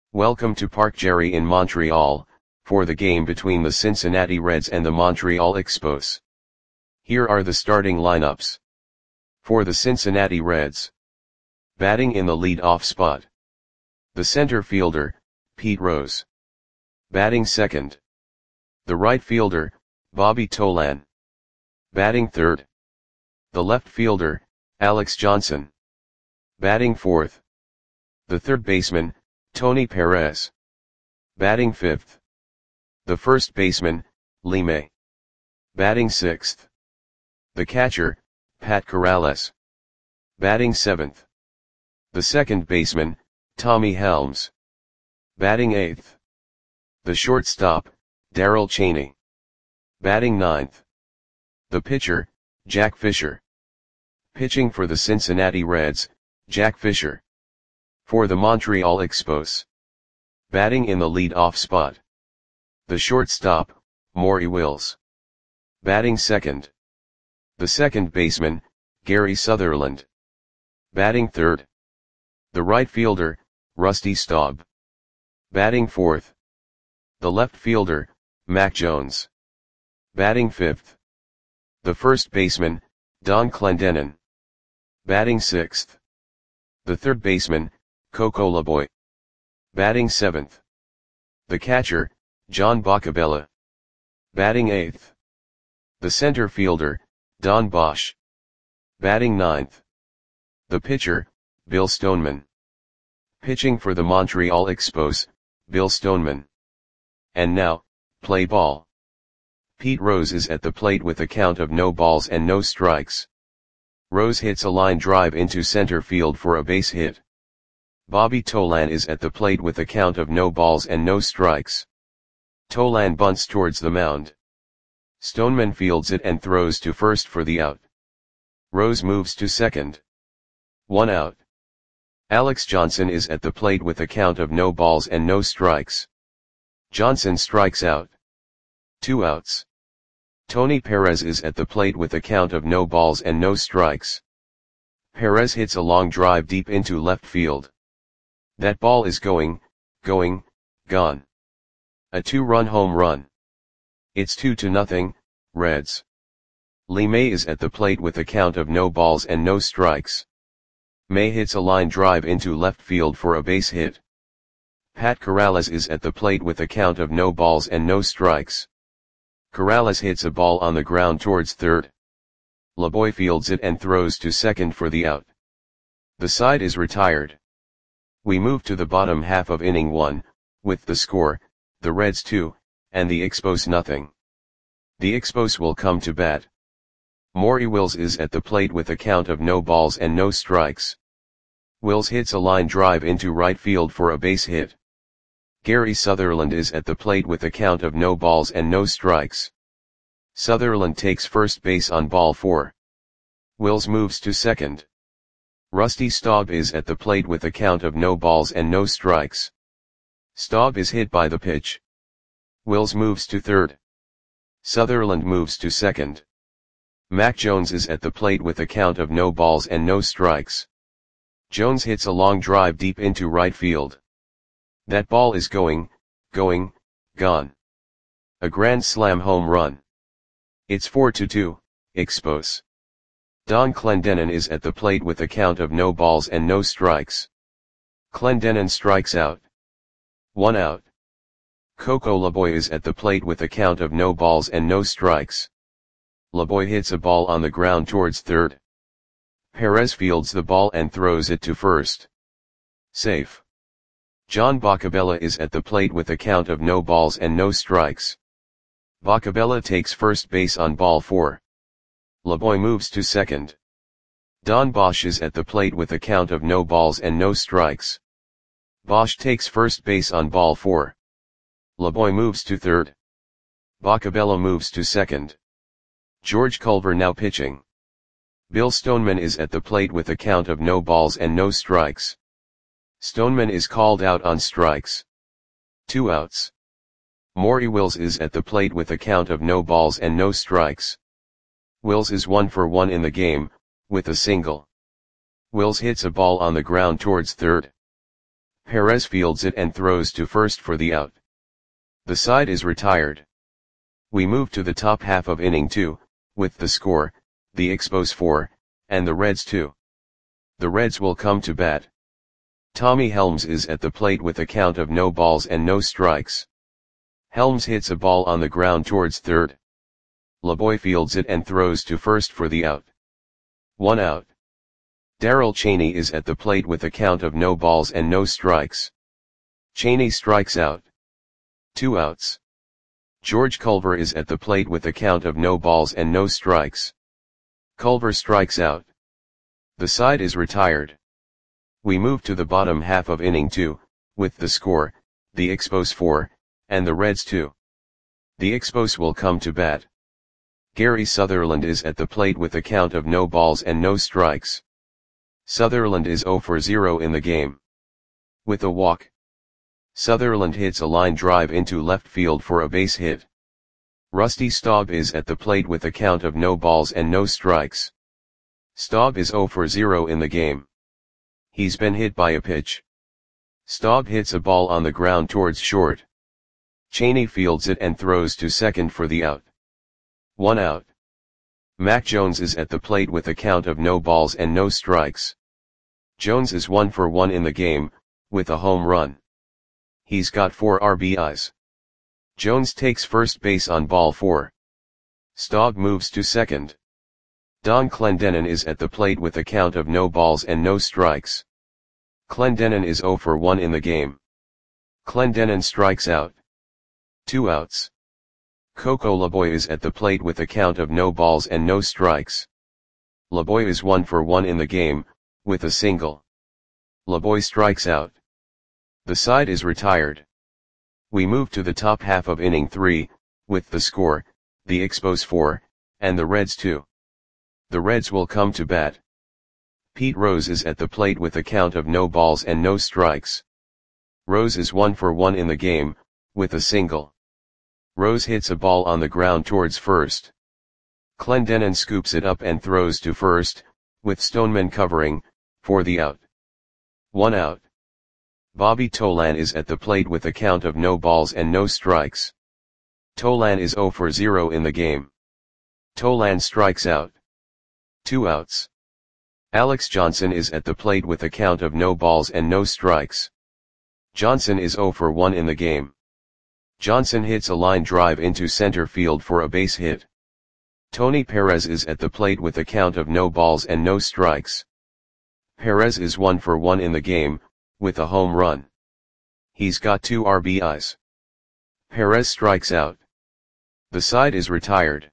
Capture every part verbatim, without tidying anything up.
Welcome to Parc Gerry in Montreal, for the game between the Cincinnati Reds and the Montreal Expos. Here are the starting lineups. For the Cincinnati Reds. Batting in the lead-off spot. The center fielder, Pete Rose. Batting second. The right fielder, Bobby Tolan. Batting third. The left fielder, Alex Johnson. Batting fourth. The third baseman, Tony Perez. Batting fifth. The first baseman, Lee May. Batting sixth. The catcher, Pat Corrales. Batting seventh. The second baseman, Tommy Helms. Batting eighth. The shortstop, Darrell Chaney. Batting ninth. The pitcher, Jack Fisher. Pitching for the Cincinnati Reds, Jack Fisher. For the Montreal Expos. Batting in the lead-off spot. The shortstop, Maury Wills. Batting second. The second baseman, Gary Sutherland. Batting third. The right fielder, Rusty Staub. Batting fourth. The left fielder, Mac Jones. Batting fifth. The first baseman, Don Clendenon. Batting sixth. The third baseman, Coco Laboy. Batting seventh. The catcher, John Boccabella. Batting eighth. The center fielder, Don Bosch. Batting ninth. The pitcher, Bill Stoneman. Pitching for the Montreal Expos, Bill Stoneman. And now, play ball. Pete Rose is at the plate with a count of no balls and no strikes. Rose hits a line drive into center field for a base hit. Bobby Tolan is at the plate with a count of no balls and no strikes. Tolan bunts towards the mound. Stoneman fields it and throws to first for the out. Rose moves to second. One out. Alex Johnson is at the plate with a count of no balls and no strikes. Johnson strikes out. Two outs. Tony Perez is at the plate with a count of no balls and no strikes. Perez hits a long drive deep into left field. That ball is going, going, gone. A two-run home run. It's two to nothing, Reds. Lee May is at the plate with a count of no balls and no strikes. May hits a line drive into left field for a base hit. Pat Corrales is at the plate with a count of no balls and no strikes. Corrales hits a ball on the ground towards third. Laboy fields it and throws to second for the out. The side is retired. We move to the bottom half of inning one, with the score, the Reds two, and the Expos nothing. The Expos will come to bat. Maury Wills is at the plate with a count of no balls and no strikes. Wills hits a line drive into right field for a base hit. Gary Sutherland is at the plate with a count of no balls and no strikes. Sutherland takes first base on ball four. Wills moves to second. Rusty Staub is at the plate with a count of no balls and no strikes. Staub is hit by the pitch. Wills moves to third. Sutherland moves to second. Mac Jones is at the plate with a count of no balls and no strikes. Jones hits a long drive deep into right field. That ball is going, going, gone. A grand slam home run. It's four to two, Expos. Don Clendenon is at the plate with a count of no balls and no strikes. Clendenon strikes out. One out. Coco Laboy is at the plate with a count of no balls and no strikes. Laboy hits a ball on the ground towards third. Perez fields the ball and throws it to first. Safe. John Boccabella is at the plate with a count of no balls and no strikes. Boccabella takes first base on ball four. Laboy moves to second. Don Bosch is at the plate with a count of no balls and no strikes. Bosch takes first base on ball four. Laboy moves to third. Boccabella moves to second. George Culver now pitching. Bill Stoneman is at the plate with a count of no balls and no strikes. Stoneman is called out on strikes. Two outs. Maury Wills is at the plate with a count of no balls and no strikes. Wills is one for one in the game, with a single. Wills hits a ball on the ground towards third. Perez fields it and throws to first for the out. The side is retired. We move to the top half of inning two, with the score, the Expos four, and the Reds two. The Reds will come to bat. Tommy Helms is at the plate with a count of no balls and no strikes. Helms hits a ball on the ground towards third. LeBoy fields it and throws to first for the out. One out. Darrell Chaney is at the plate with a count of no balls and no strikes. Chaney strikes out. Two outs. George Culver is at the plate with a count of no balls and no strikes. Culver strikes out. The side is retired. We move to the bottom half of inning two, with the score, the Expos four, and the Reds two. The Expos will come to bat. Gary Sutherland is at the plate with a count of no balls and no strikes. Sutherland is zero for zero in the game. With a walk, Sutherland hits a line drive into left field for a base hit. Rusty Staub is at the plate with a count of no balls and no strikes. Staub is zero for zero in the game. He's been hit by a pitch. Staub hits a ball on the ground towards short. Chaney fields it and throws to second for the out. One out. Mac Jones is at the plate with a count of no balls and no strikes. Jones is one for one in the game, with a home run. He's got four R B Is. Jones takes first base on ball four. Staub moves to second. Don Clendenon is at the plate with a count of no balls and no strikes. Clendenon is zero for one in the game. Clendenon strikes out. Two outs. Coco LeBoy is at the plate with a count of no balls and no strikes. LeBoy is one for one in the game, with a single. LeBoy strikes out. The side is retired. We move to the top half of inning three, with the score, the Expos four, and the Reds two. The Reds will come to bat. Pete Rose is at the plate with a count of no balls and no strikes. Rose is one for one in the game, with a single. Rose hits a ball on the ground towards first. Clendenon scoops it up and throws to first, with Stoneman covering, for the out. One out. Bobby Tolan is at the plate with a count of no balls and no strikes. Tolan is zero for zero in the game. Tolan strikes out. Two outs. Alex Johnson is at the plate with a count of no balls and no strikes. Johnson is zero for one in the game. Johnson hits a line drive into center field for a base hit. Tony Perez is at the plate with a count of no balls and no strikes. Perez is one for one in the game, with a home run. He's got two R B Is. Perez strikes out. The side is retired.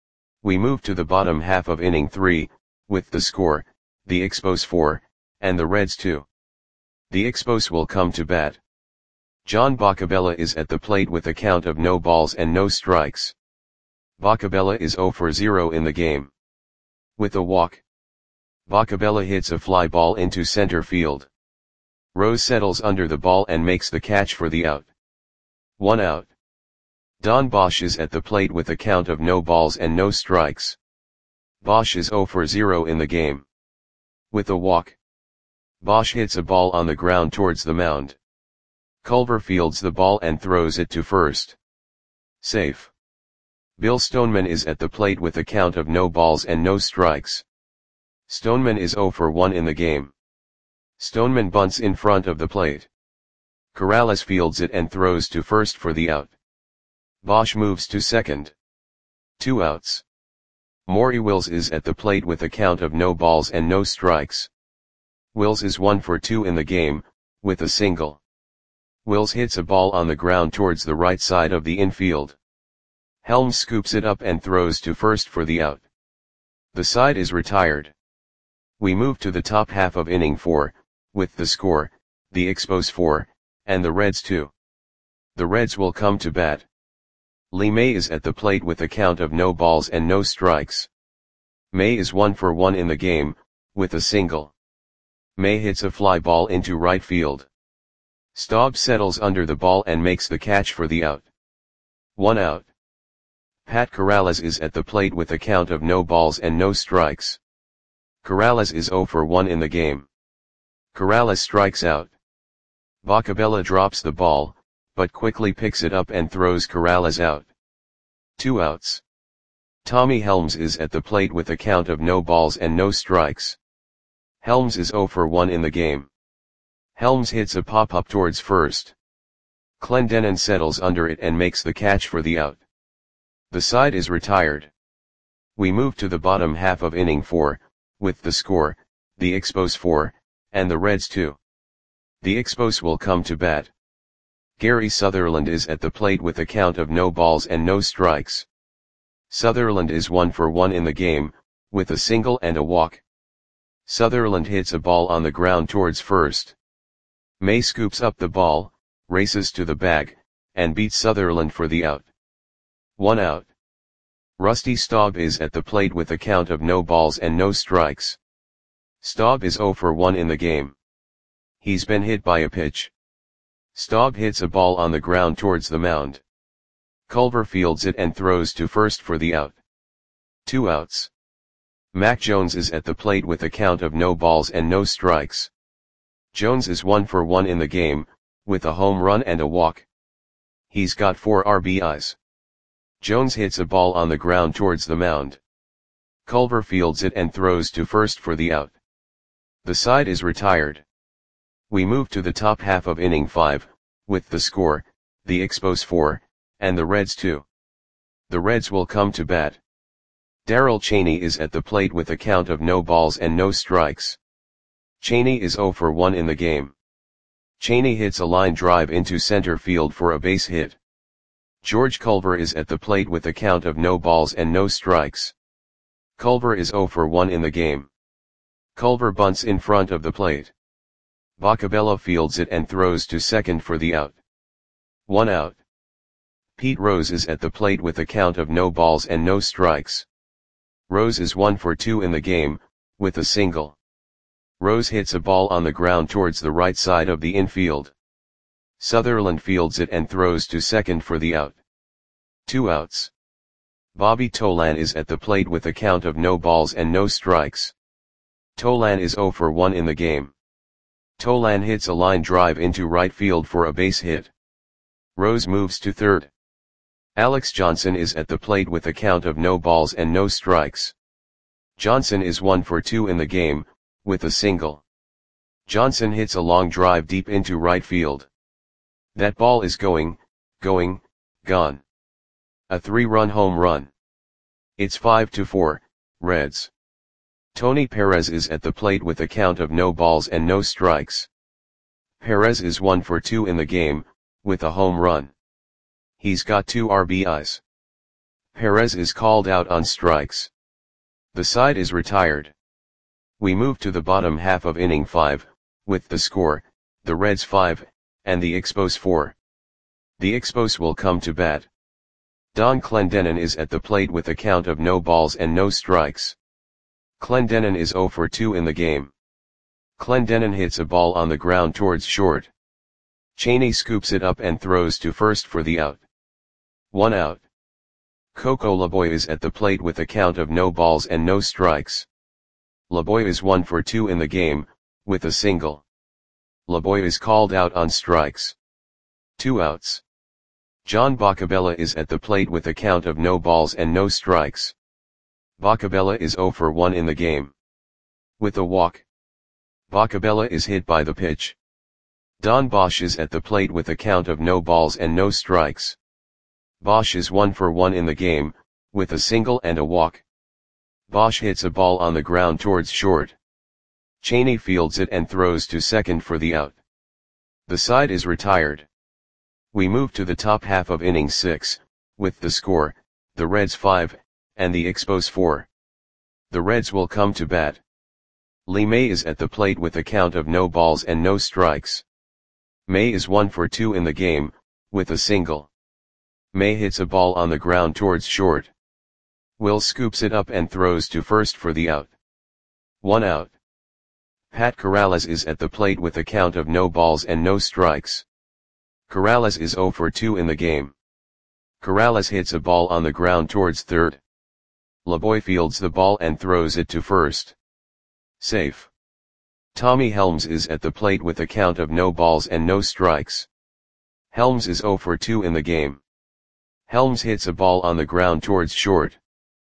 We move to the bottom half of inning three, with the score, the Expos four, and the Reds two. The Expos will come to bat. John Boccabella is at the plate with a count of no balls and no strikes. Boccabella is zero for zero in the game. With a walk, Boccabella hits a fly ball into center field. Rose settles under the ball and makes the catch for the out. One out. Don Bosch is at the plate with a count of no balls and no strikes. Bosch is zero for zero in the game. With a walk, Bosch hits a ball on the ground towards the mound. Culver fields the ball and throws it to first. Safe. Bill Stoneman is at the plate with a count of no balls and no strikes. Stoneman is zero for one in the game. Stoneman bunts in front of the plate. Corrales fields it and throws to first for the out. Bosch moves to second. Two outs. Maury Wills is at the plate with a count of no balls and no strikes. Wills is one for two in the game, with a single. Wills hits a ball on the ground towards the right side of the infield. Helms scoops it up and throws to first for the out. The side is retired. We move to the top half of inning four, with the score, the Expos four, and the Reds two. The Reds will come to bat. Lee May is at the plate with a count of no balls and no strikes. May is one for one in the game, with a single. May hits a fly ball into right field. Staub settles under the ball and makes the catch for the out. One out. Pat Corrales is at the plate with a count of no balls and no strikes. Corrales is zero for one in the game. Corrales strikes out. Bacabella drops the ball, but quickly picks it up and throws Corrales out. Two outs. Tommy Helms is at the plate with a count of no balls and no strikes. Helms is zero for one in the game. Helms hits a pop-up towards first. Clendenon settles under it and makes the catch for the out. The side is retired. We move to the bottom half of inning four, with the score, the Expos four, and the Reds two. The Expos will come to bat. Gary Sutherland is at the plate with a count of no balls and no strikes. Sutherland is one for one in the game, with a single and a walk. Sutherland hits a ball on the ground towards first. May scoops up the ball, races to the bag, and beats Sutherland for the out. One out. Rusty Staub is at the plate with a count of no balls and no strikes. Staub is zero for one in the game. He's been hit by a pitch. Staub hits a ball on the ground towards the mound. Culver fields it and throws to first for the out. Two outs. Mac Jones is at the plate with a count of no balls and no strikes. Jones is one for one in the game, with a home run and a walk. He's got four R B Is. Jones hits a ball on the ground towards the mound. Culver fields it and throws to first for the out. The side is retired. We move to the top half of inning five, with the score, the Expos four, and the Reds two. The Reds will come to bat. Darrell Cheney is at the plate with a count of no balls and no strikes. Cheney is zero for one in the game. Cheney hits a line drive into center field for a base hit. George Culver is at the plate with a count of no balls and no strikes. Culver is zero for one in the game. Culver bunts in front of the plate. Bacabella fields it and throws to second for the out. One out. Pete Rose is at the plate with a count of no balls and no strikes. Rose is one for two in the game, with a single. Rose hits a ball on the ground towards the right side of the infield. Sutherland fields it and throws to second for the out. Two outs. Bobby Tolan is at the plate with a count of no balls and no strikes. Tolan is zero for one in the game. Tolan hits a line drive into right field for a base hit. Rose moves to third. Alex Johnson is at the plate with a count of no balls and no strikes. Johnson is one for two in the game, with a single. Johnson hits a long drive deep into right field. That ball is going, going, gone. A three-run home run. It's five to four, Reds. Tony Perez is at the plate with a count of no balls and no strikes. Perez is one for two in the game, with a home run. He's got two R B Is. Perez is called out on strikes. The side is retired. We move to the bottom half of inning five, with the score, the Reds five, and the Expos four. The Expos will come to bat. Don Clendenon is at the plate with a count of no balls and no strikes. Clendenon is zero for two in the game. Clendenon hits a ball on the ground towards short. Cheney scoops it up and throws to first for the out. One out. Coco Laboy is at the plate with a count of no balls and no strikes. Laboy is one for two in the game, with a single. Laboy is called out on strikes. Two outs. John Bacabella is at the plate with a count of no balls and no strikes. Bacabella is zero for one in the game. With a walk. Bacabella is hit by the pitch. Don Bosch is at the plate with a count of no balls and no strikes. Bosch is one for one in the game, with a single and a walk. Bosch hits a ball on the ground towards short. Cheney fields it and throws to second for the out. The side is retired. We move to the top half of inning six, with the score, the Reds five, and the Expos four. The Reds will come to bat. Lee May is at the plate with a count of no balls and no strikes. May is one for two in the game, with a single. May hits a ball on the ground towards short. Will scoops it up and throws to first for the out. One out. Pat Corrales is at the plate with a count of no balls and no strikes. Corrales is zero for two in the game. Corrales hits a ball on the ground towards third. Laboy fields the ball and throws it to first. Safe. Tommy Helms is at the plate with a count of no balls and no strikes. Helms is zero for two in the game. Helms hits a ball on the ground towards short.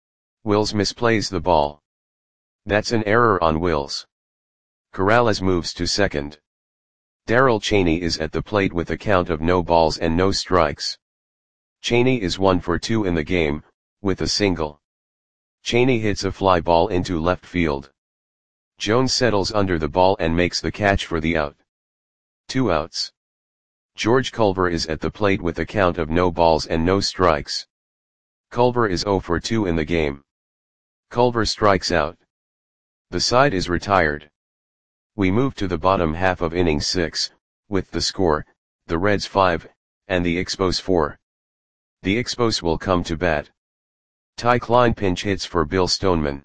Wills misplays the ball. That's an error on Wills. Corrales moves to second. Darrell Chaney is at the plate with a count of no balls and no strikes. Chaney is one for two in the game, with a single. Chaney hits a fly ball into left field. Jones settles under the ball and makes the catch for the out. Two outs. George Culver is at the plate with a count of no balls and no strikes. Culver is zero for two in the game. Culver strikes out. The side is retired. We move to the bottom half of inning six, with the score, the Reds five, and the Expos four. The Expos will come to bat. Ty Klein pinch hits for Bill Stoneman.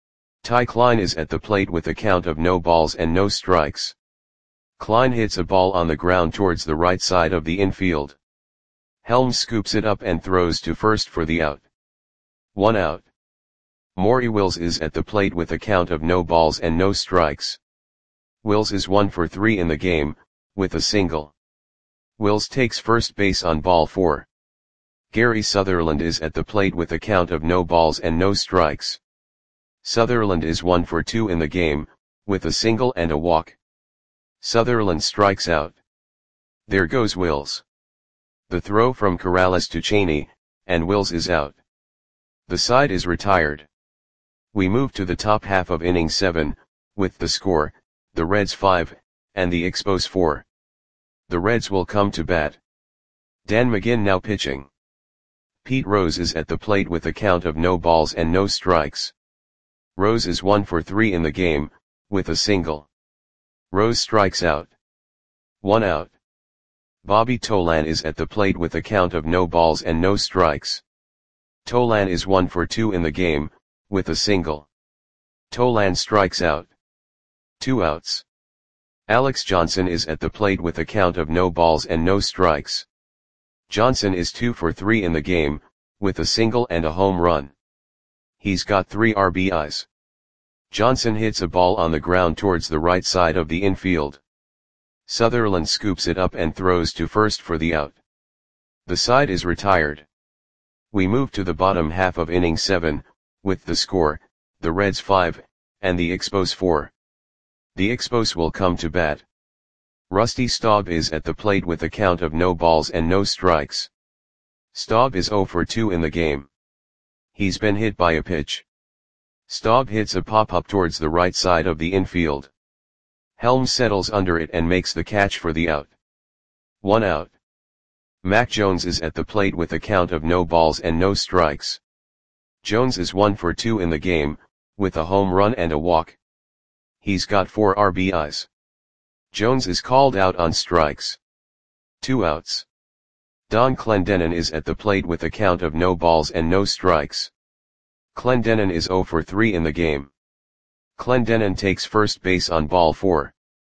Ty Klein is at the plate with a count of no balls and no strikes. Klein hits a ball on the ground towards the right side of the infield. Helms scoops it up and throws to first for the out. One out. Maury Wills is at the plate with a count of no balls and no strikes. Wills is one for three in the game, with a single. Wills takes first base on ball four. Gary Sutherland is at the plate with a count of no balls and no strikes. Sutherland is one for two in the game, with a single and a walk. Sutherland strikes out. There goes Wills. The throw from Corrales to Chaney, and Wills is out. The side is retired. We move to the top half of inning seven, with the score, the Reds five, and the Expos four. The Reds will come to bat. Dan McGinn now pitching. Pete Rose is at the plate with a count of no balls and no strikes. Rose is one for three in the game, with a single. Rose strikes out. One out. Bobby Tolan is at the plate with a count of no balls and no strikes. Tolan is one for two in the game, with a single. Tolan strikes out. Two outs. Alex Johnson is at the plate with a count of no balls and no strikes. Johnson is two for three in the game, with a single and a home run. He's got three R B Is. Johnson hits a ball on the ground towards the right side of the infield. Sutherland scoops it up and throws to first for the out. The side is retired. We move to the bottom half of inning seven, with the score, the Reds five, and the Expos four. The Expos will come to bat. Rusty Staub is at the plate with a count of no balls and no strikes. Staub is zero for two in the game. He's been hit by a pitch. Staub hits a pop-up towards the right side of the infield. Helms settles under it and makes the catch for the out. One out. Mac Jones is at the plate with a count of no balls and no strikes. Jones is one for two in the game, with a home run and a walk. He's got four R B Is. Jones is called out on strikes. Two outs. Don Clendenon is at the plate with a count of no balls and no strikes. Clendenon is zero for three in the game. Clendenon takes first base on ball four.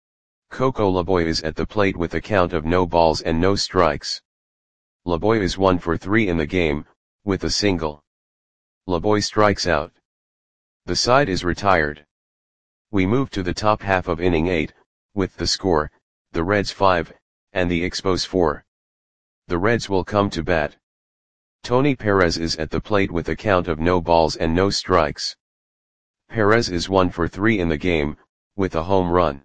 Coco Laboy is at the plate with a count of no balls and no strikes. Laboy is one for three in the game, with a single. Laboy strikes out. The side is retired. We move to the top half of inning eight, with the score, the Reds five, and the Expos four. The Reds will come to bat. Tony Perez is at the plate with a count of no balls and no strikes. Perez is one for three in the game, with a home run.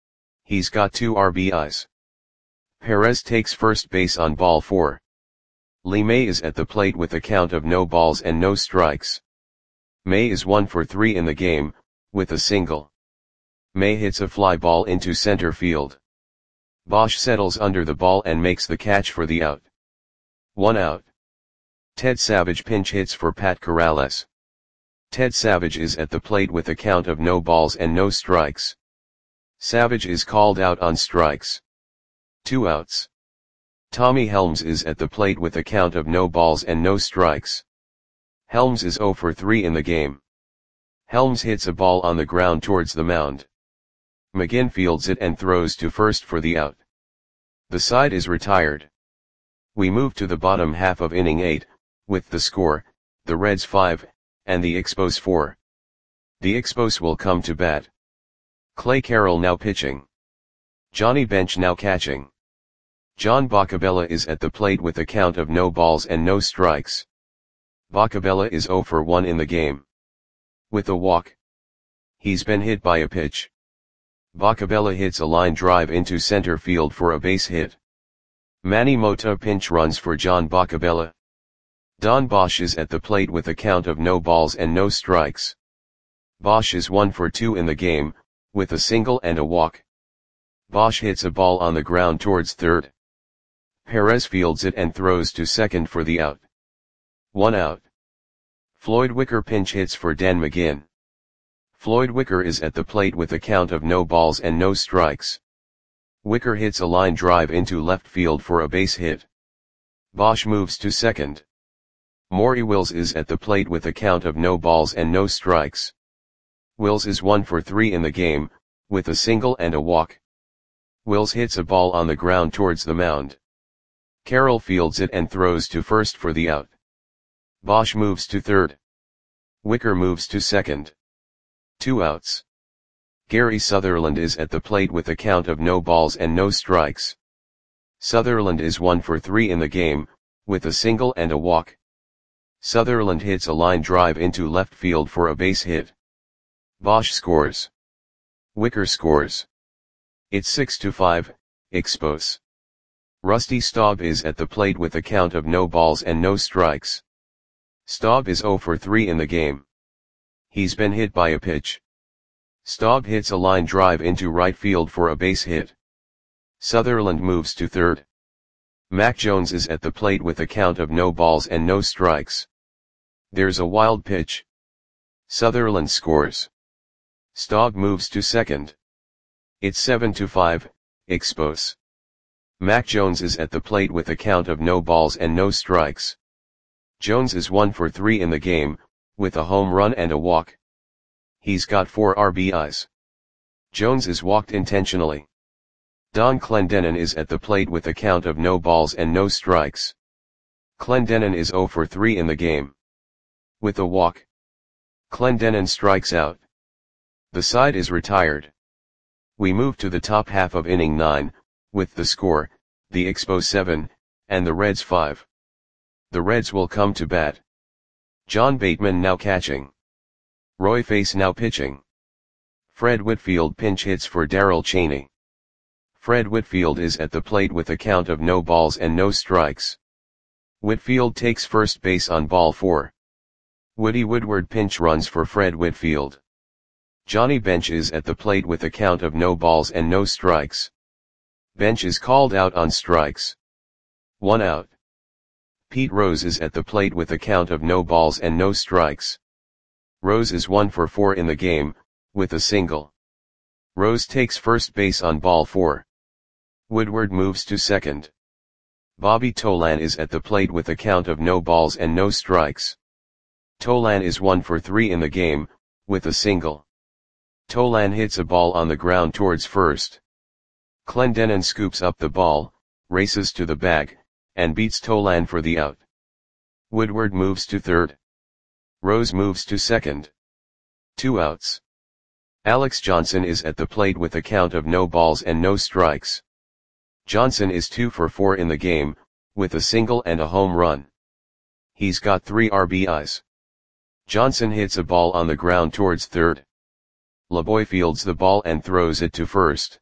He's got two R B Is. Perez takes first base on ball four. Lee May is at the plate with a count of no balls and no strikes. May is one for three in the game, with a single. May hits a fly ball into center field. Bosch settles under the ball and makes the catch for the out. One out. Ted Savage pinch hits for Pat Corrales. Ted Savage is at the plate with a count of no balls and no strikes. Savage is called out on strikes. Two outs. Tommy Helms is at the plate with a count of no balls and no strikes. Helms is zero for three in the game. Helms hits a ball on the ground towards the mound. McGinn fields it and throws to first for the out. The side is retired. We move to the bottom half of inning eight, with the score, the Reds five, and the Expos four. The Expos will come to bat. Clay Carroll now pitching. Johnny Bench now catching. John Boccabella is at the plate with a count of no balls and no strikes. Boccabella is zero for one in the game. With a walk. He's been hit by a pitch. Boccabella hits a line drive into center field for a base hit. Manny Mota pinch runs for John Boccabella. Don Bosch is at the plate with a count of no balls and no strikes. Bosch is one for two in the game, with a single and a walk. Bosch hits a ball on the ground towards third. Perez fields it and throws to second for the out. One out. Floyd Wicker pinch hits for Dan McGinn. Floyd Wicker is at the plate with a count of no balls and no strikes. Wicker hits a line drive into left field for a base hit. Bosch moves to second. Maury Wills is at the plate with a count of no balls and no strikes. Wills is one for three in the game, with a single and a walk. Wills hits a ball on the ground towards the mound. Carroll fields it and throws to first for the out. Bosch moves to third. Wicker moves to second. Two outs. Gary Sutherland is at the plate with a count of no balls and no strikes. Sutherland is one for three in the game, with a single and a walk. Sutherland hits a line drive into left field for a base hit. Bosch scores. Wicker scores. It's six to five, Expos. Rusty Staub is at the plate with a count of no balls and no strikes. Staub is zero for three in the game. He's been hit by a pitch. Staub hits a line drive into right field for a base hit. Sutherland moves to third. Mac Jones is at the plate with a count of no balls and no strikes. There's a wild pitch. Sutherland scores. Staub moves to second. It's seven to five, Expos. Mac Jones is at the plate with a count of no balls and no strikes. Jones is one for three in the game, with a home run and a walk. He's got four R B Is. Jones is walked intentionally. Don Clendenon is at the plate with a count of no balls and no strikes. Clendenon is zero for three in the game. With a walk. Clendenon strikes out. The side is retired. We move to the top half of inning nine, with the score, the Expos seven, and the Reds five. The Reds will come to bat. John Bateman now catching. Roy Face now pitching. Fred Whitfield pinch hits for Darrell Chaney. Fred Whitfield is at the plate with a count of no balls and no strikes. Whitfield takes first base on ball four. Woody Woodward pinch runs for Fred Whitfield. Johnny Bench is at the plate with a count of no balls and no strikes. Bench is called out on strikes. One out. Pete Rose is at the plate with a count of no balls and no strikes. Rose is one for four in the game, with a single. Rose takes first base on ball four. Woodward moves to second. Bobby Tolan is at the plate with a count of no balls and no strikes. Tolan is one for three in the game, with a single. Tolan hits a ball on the ground towards first. Clendenon scoops up the ball, races to the bag, and beats Tolan for the out. Woodward moves to third. Rose moves to second. Two outs. Alex Johnson is at the plate with a count of no balls and no strikes. Johnson is two for four in the game, with a single and a home run. He's got three R B Is. Johnson hits a ball on the ground towards third. LeBoy fields the ball and throws it to first.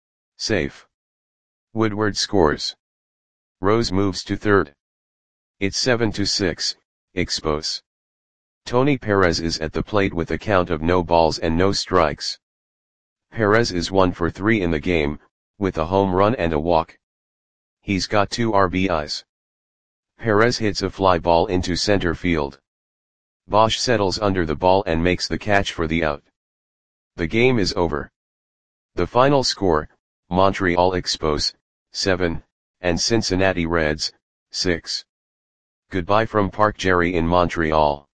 Safe. Woodward scores. Rose moves to third. It's seven to six, Expos. Tony Perez is at the plate with a count of no balls and no strikes. Perez is one for three in the game, with a home run and a walk. He's got two R B Is. Perez hits a fly ball into center field. Bosch settles under the ball and makes the catch for the out. The game is over. The final score, Montreal Expos, seven, and Cincinnati Reds, six. Goodbye from Park Jerry in Montreal.